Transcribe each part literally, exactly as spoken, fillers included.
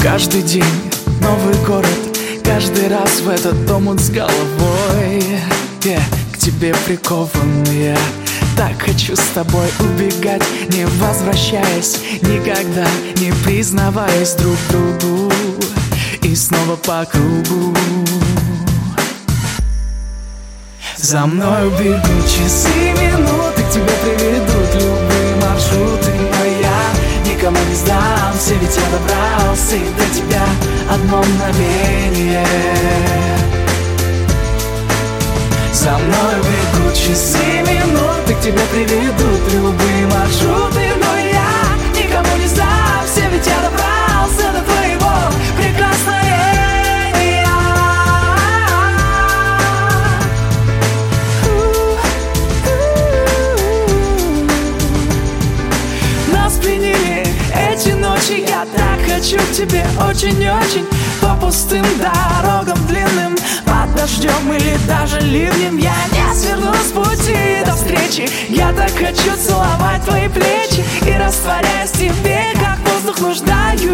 Каждый день новый город, каждый раз в этот омут с головой. Я к тебе прикован, я так хочу с тобой убегать, не возвращаясь никогда, не признаваясь друг другу, и снова по кругу. За мной бегут часы, минуты, к тебе приведут любые маршруты, но я никому не сдамся, ведь я добрался и до тебя одно мгновение. За мной бегут часы, минуты, к тебе приведут любые маршруты, но я никому не сдамся, ведь я добрался до твоего прикосновения. Нас пленили эти ночи, я так хочу к тебе очень-очень, по пустым дорогам длинным, под дождем или даже ливнем. Я не сверну с пути до встречи, я так хочу целовать твои плечи и, растворяясь в тебе, как воздух, нуждаюсь.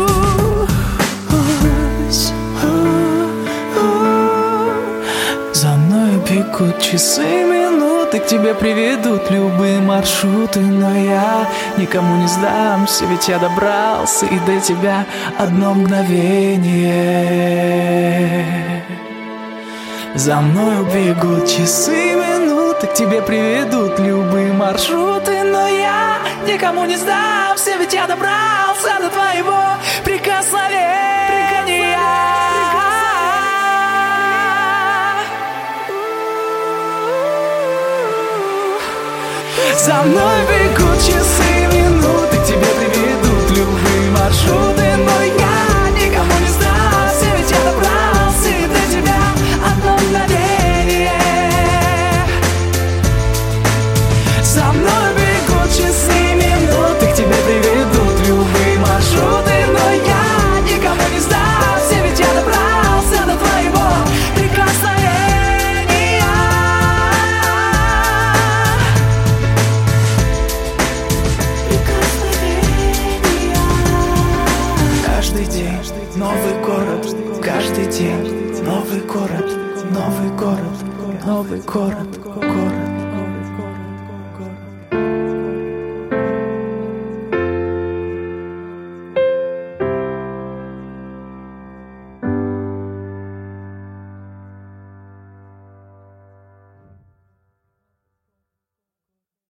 За мной бегут часы, минуты, к тебе приведут любые маршруты, но я никому не сдамся, ведь я добрался и до тебя одно мгновение. За мной бегут часы, минуты, к тебе приведут любые маршруты, но я никому не сдамся, ведь я добрался до твоего прикосновения. За мной бегут часы, минуты, к тебе приведут любые маршруты, но я никому не сдамся, ведь я добрался и до тебя одно мгновение. За мной бегут часы, минуты, к тебе приведут любые маршруты, но я никому не сдамся, ведь я добрался до твоего прикосновения. Каждый день новый город, каждый день новый город, новый город, новый город, город.